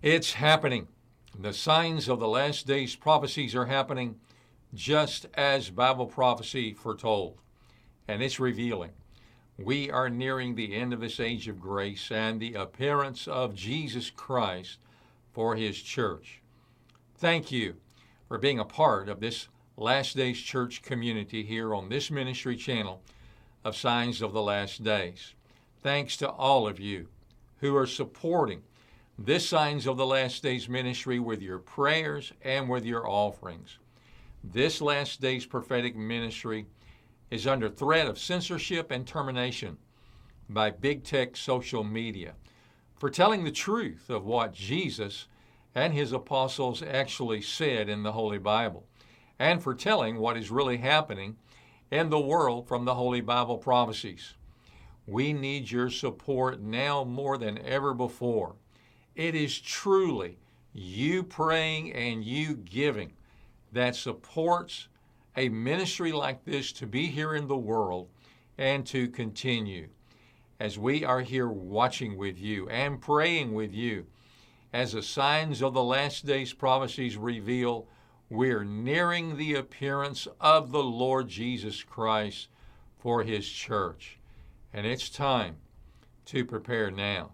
It's happening. The signs of the last days prophecies are happening just as Bible prophecy foretold. And it's revealing. We are nearing the end of this age of grace and the appearance of Jesus Christ for his church. Thank you for being a part of this Last Days Church community here on this ministry channel of Signs of the Last Days. Thanks to all of you who are supporting this Signs of the Last Days ministry with your prayers and with your offerings. This Last Days prophetic ministry is under threat of censorship and termination by big tech social media for telling the truth of what Jesus and his apostles actually said in the Holy Bible, and for telling what is really happening in the world from the Holy Bible prophecies. We need your support now more than ever before. It is truly you praying and you giving that supports a ministry like this to be here in the world and to continue. As we are here watching with you and praying with you, as the signs of the last days prophecies reveal, we're nearing the appearance of the Lord Jesus Christ for his church. And it's time to prepare now.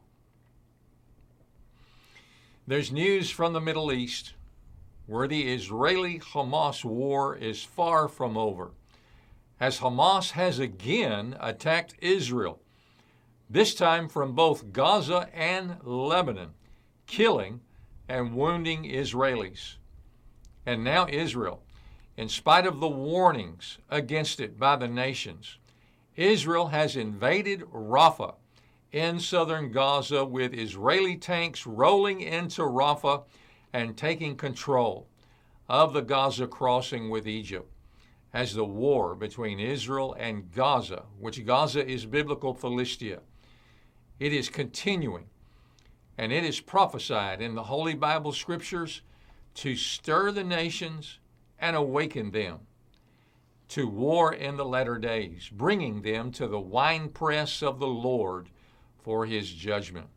There's news from the Middle East where the Israeli-Hamas war is far from over, as Hamas has again attacked Israel, this time from both Gaza and Lebanon, killing and wounding Israelis. And now Israel, in spite of the warnings against it by the nations, Israel has invaded Rafah in southern Gaza with Israeli tanks rolling into Rafah and taking control of the Gaza crossing with Egypt, as the war between Israel and Gaza, which Gaza is biblical Philistia, it is continuing, and it is prophesied in the Holy Bible Scriptures to stir the nations and awaken them to war in the latter days, bringing them to the winepress of the Lord for his judgment.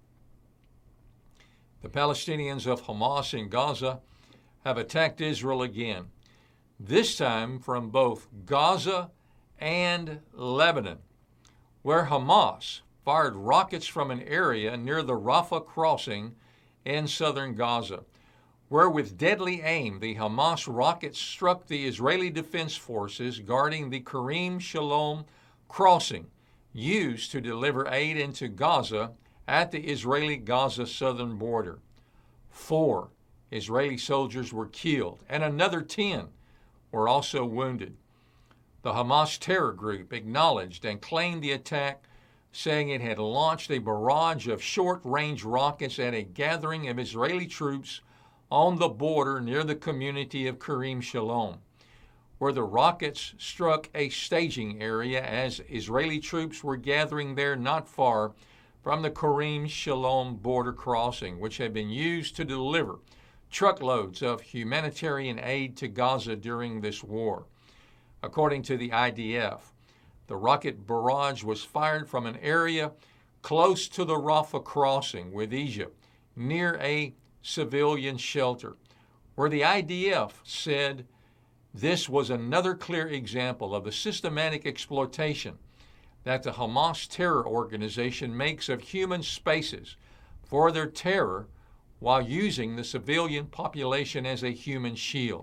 The Palestinians of Hamas in Gaza have attacked Israel again, this time from both Gaza and Lebanon, where Hamas fired rockets from an area near the Rafah crossing in southern Gaza, where with deadly aim the Hamas rockets struck the Israeli Defense Forces guarding the Karim Shalom crossing used to deliver aid into Gaza at the Israeli-Gaza southern border. 4 Israeli soldiers were killed, and another 10 were also wounded. The Hamas terror group acknowledged and claimed the attack, saying it had launched a barrage of short-range rockets at a gathering of Israeli troops on the border near the community of Karim Shalom, where the rockets struck a staging area as Israeli troops were gathering there not far from the Karim Shalom border crossing, which had been used to deliver truckloads of humanitarian aid to Gaza during this war. According to the IDF, the rocket barrage was fired from an area close to the Rafah crossing with Egypt, near a civilian shelter, where the IDF said this was another clear example of the systematic exploitation that the Hamas terror organization makes of human spaces for their terror while using the civilian population as a human shield.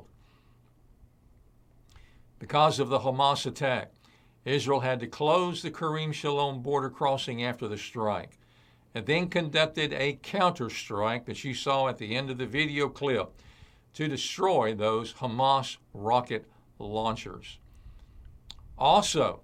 Because of the Hamas attack, Israel had to close the Karim Shalom border crossing after the strike, and then conducted a counter-strike that you saw at the end of the video clip to destroy those Hamas rocket launchers. Also,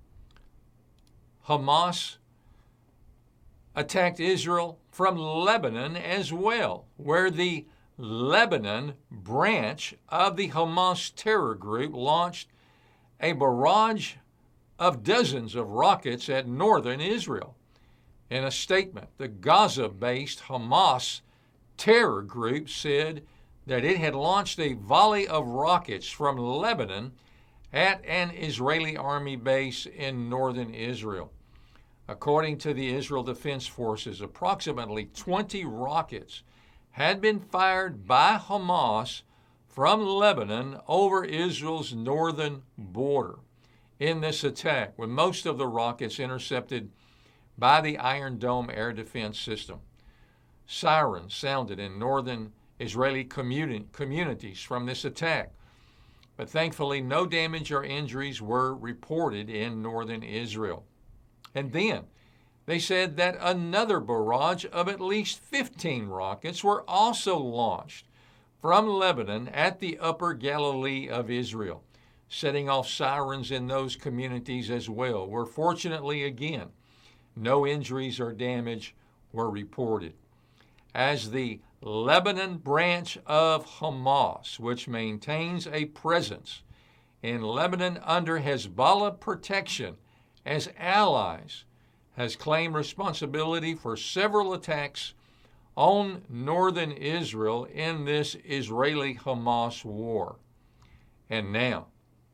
Hamas attacked Israel from Lebanon as well, where the Lebanon branch of the Hamas terror group launched a barrage of dozens of rockets at northern Israel. In a statement, the Gaza-based Hamas terror group said that it had launched a volley of rockets from Lebanon at an Israeli army base in northern Israel. According to the Israel Defense Forces, approximately 20 rockets had been fired by Hamas from Lebanon over Israel's northern border in this attack, with most of the rockets intercepted by the Iron Dome air defense system. Sirens sounded in northern Israeli communities from this attack, but thankfully no damage or injuries were reported in northern Israel. And then they said that another barrage of at least 15 rockets were also launched from Lebanon at the upper Galilee of Israel, setting off sirens in those communities as well, where fortunately, again, no injuries or damage were reported. As the Lebanon branch of Hamas, which maintains a presence in Lebanon under Hezbollah protection as allies, has claimed responsibility for several attacks on northern Israel in this Israeli-Hamas war. And now,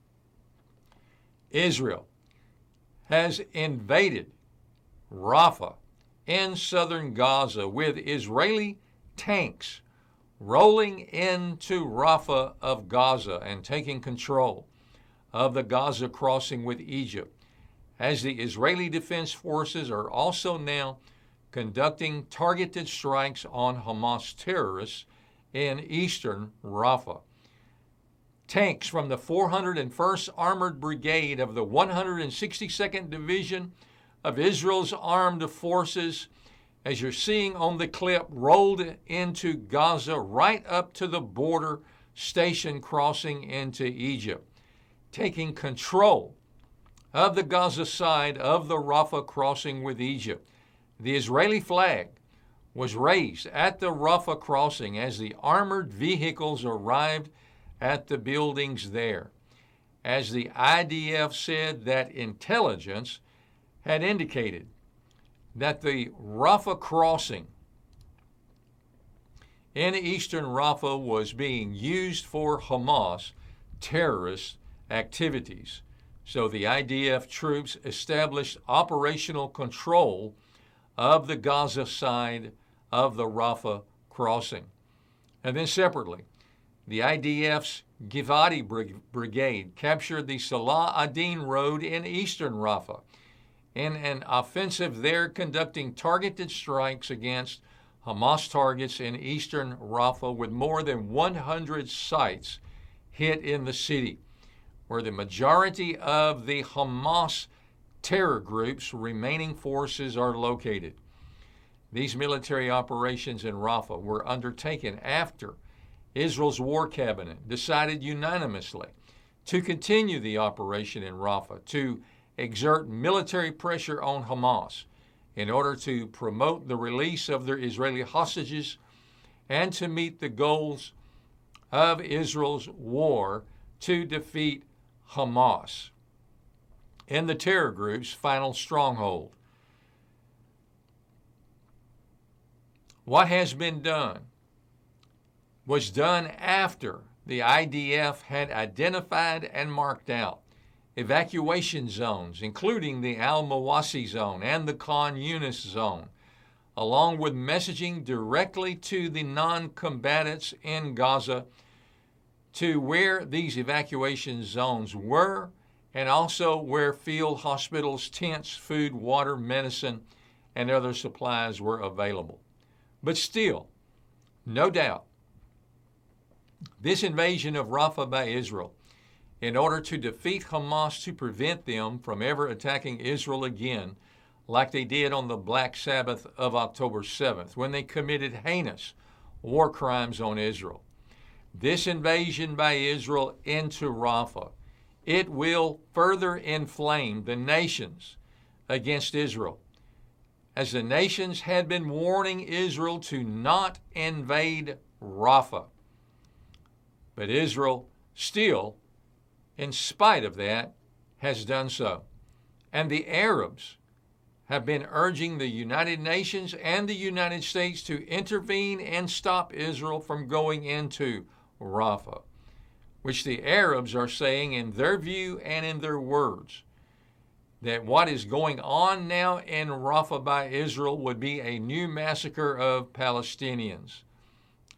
Israel has invaded Rafah in southern Gaza with Israeli tanks rolling into Rafah of Gaza and taking control of the Gaza crossing with Egypt, as the Israeli Defense Forces are also now conducting targeted strikes on Hamas terrorists in eastern Rafah. Tanks from the 401st Armored Brigade of the 162nd Division of Israel's Armed Forces, as you're seeing on the clip, rolled into Gaza right up to the border station crossing into Egypt, taking control of the Gaza side of the Rafah crossing with Egypt. The Israeli flag was raised at the Rafah crossing as the armored vehicles arrived at the buildings there, as the IDF said that intelligence had indicated that the Rafah crossing in eastern Rafah was being used for Hamas terrorist activities. So the IDF troops established operational control of the Gaza side of the Rafah crossing. And then separately, the IDF's Givati Brigade captured the Salah ad-Din road in eastern Rafah in an offensive there, conducting targeted strikes against Hamas targets in eastern Rafah, with more than 100 sites hit in the city, where the majority of the Hamas terror group's remaining forces are located. These military operations in Rafah were undertaken after Israel's War Cabinet decided unanimously to continue the operation in Rafah, to exert military pressure on Hamas in order to promote the release of their Israeli hostages and to meet the goals of Israel's war to defeat Hamas in the terror group's final stronghold. What has been done was done after the IDF had identified and marked out evacuation zones, including the Al-Mawasi zone and the Khan Yunis zone, along with messaging directly to the non-combatants in Gaza to where these evacuation zones were, and also where field hospitals, tents, food, water, medicine, and other supplies were available. But still, no doubt, this invasion of Rafah by Israel, in order to defeat Hamas, to prevent them from ever attacking Israel again, like they did on the Black Sabbath of October 7th, when they committed heinous war crimes on Israel. This invasion by Israel into Rafah, it will further inflame the nations against Israel, as the nations had been warning Israel to not invade Rafah. But Israel still, in spite of that, has done so. And the Arabs have been urging the United Nations and the United States to intervene and stop Israel from going into Rafah, which the Arabs are saying in their view and in their words, that what is going on now in Rafah by Israel would be a new massacre of Palestinians.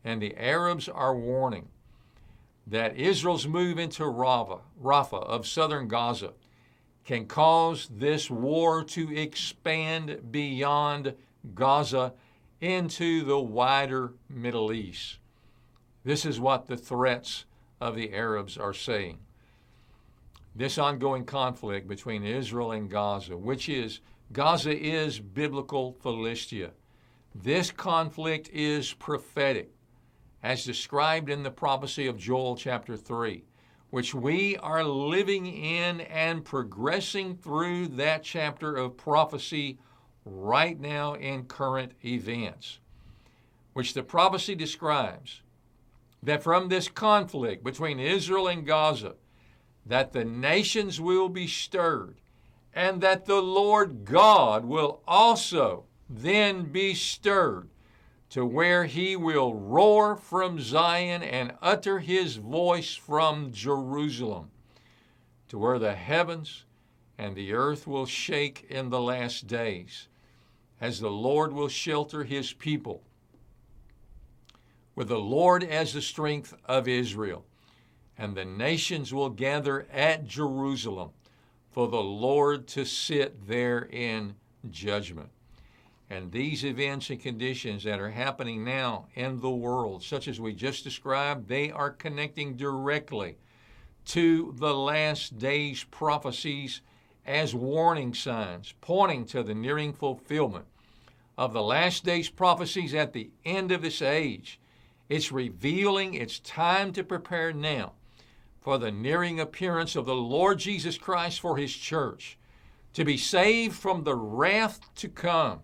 and the Arabs are warning that Israel's move into Rafah of southern Gaza can cause this war to expand beyond Gaza into the wider Middle East. This is what the threats of the Arabs are saying. This ongoing conflict between Israel and Gaza, Gaza is biblical Philistia. This conflict is prophetic, as described in the prophecy of Joel chapter 3, which we are living in and progressing through that chapter of prophecy right now in current events, which the prophecy describes that from this conflict between Israel and Gaza, that the nations will be stirred, and that the Lord God will also then be stirred to where he will roar from Zion and utter his voice from Jerusalem, to where the heavens and the earth will shake in the last days, as the Lord will shelter his people, with the Lord as the strength of Israel. And the nations will gather at Jerusalem for the Lord to sit there in judgment. And these events and conditions that are happening now in the world, such as we just described, they are connecting directly to the last days prophecies as warning signs, pointing to the nearing fulfillment of the last days prophecies at the end of this age. It's revealing it's time to prepare now for the nearing appearance of the Lord Jesus Christ for his church, to be saved from the wrath to come.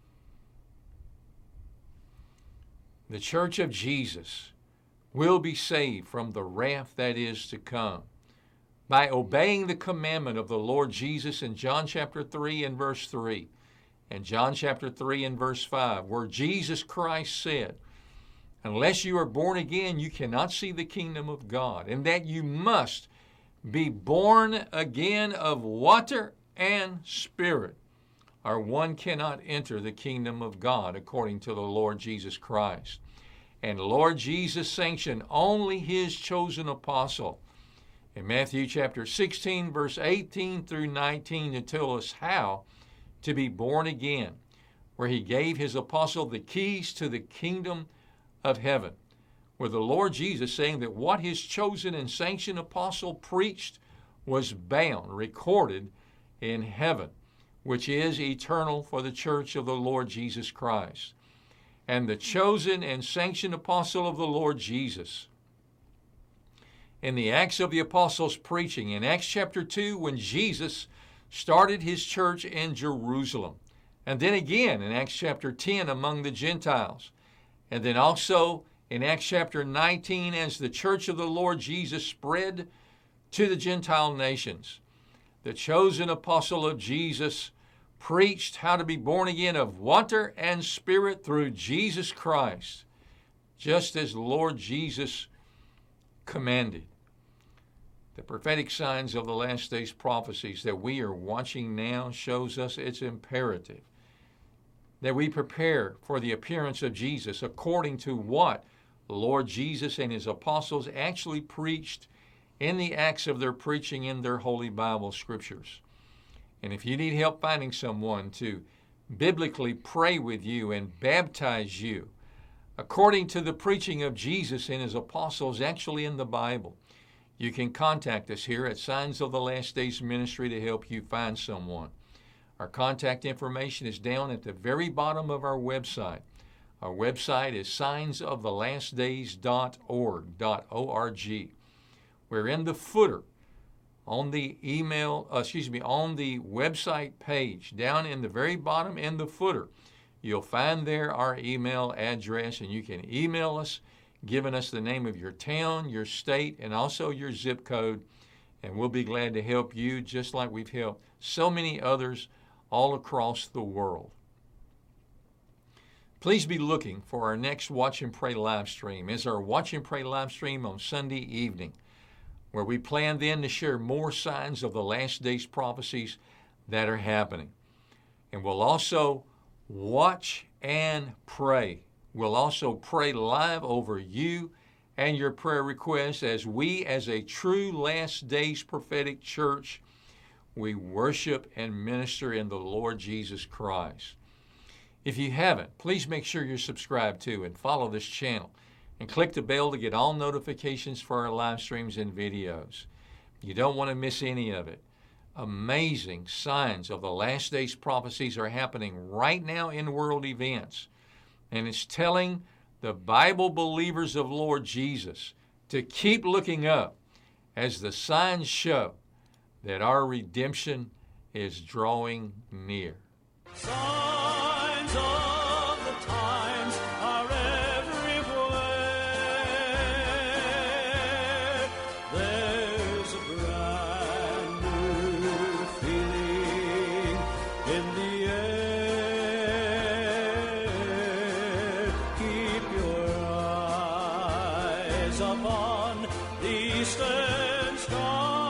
The church of Jesus will be saved from the wrath that is to come by obeying the commandment of the Lord Jesus in John chapter 3 and verse 3, and John chapter 3 and verse 5, where Jesus Christ said, unless you are born again, you cannot see the kingdom of God, and that you must be born again of water and spirit, or one cannot enter the kingdom of God, according to the Lord Jesus Christ. And Lord Jesus sanctioned only his chosen apostle in Matthew chapter 16, verse 18 through 19, to tell us how to be born again, where he gave his apostle the keys to the kingdom of heaven, where the Lord Jesus saying that what his chosen and sanctioned apostle preached was bound, recorded in heaven, which is eternal for the church of the Lord Jesus Christ. And the chosen and sanctioned apostle of the Lord Jesus, in the Acts of the Apostles preaching, in Acts chapter 2, when Jesus started his church in Jerusalem, and then again in Acts chapter 10 among the Gentiles, and then also in Acts chapter 19 as the church of the Lord Jesus spread to the Gentile nations. The chosen apostle of Jesus preached how to be born again of water and spirit through Jesus Christ, just as the Lord Jesus commanded. The prophetic signs of the last days prophecies that we are watching now shows us it's imperative that we prepare for the appearance of Jesus according to what the Lord Jesus and his apostles actually preached in the acts of their preaching in their Holy Bible scriptures. And if you need help finding someone to biblically pray with you and baptize you according to the preaching of Jesus and his apostles actually in the Bible, you can contact us here at Signs of the Last Days Ministry to help you find someone. Our contact information is down at the very bottom of our website. Our website is signsofthelastdays.org. We're in the footer on the on the website page, down in the very bottom in the footer. You'll find there our email address, and you can email us, giving us the name of your town, your state, and also your zip code, and we'll be glad to help you just like we've helped so many others all across the world. Please be looking for our next Watch and Pray live stream. It's our Watch and Pray live stream on Sunday evening, where we plan then to share more signs of the last days prophecies that are happening. And we'll also watch and pray We'll also pray live over you and your prayer requests as we, as a true last days prophetic church, we worship and minister in the Lord Jesus Christ. If you haven't, please make sure you're subscribed to and follow this channel and click the bell to get all notifications for our live streams and videos. You don't want to miss any of it. Amazing signs of the last days prophecies are happening right now in world events. And it's telling the Bible believers of Lord Jesus to keep looking up as the signs show that our redemption is drawing near. Signs of the times are everywhere. There's a brand new feeling in the air. Keep your eyes upon the eastern sky.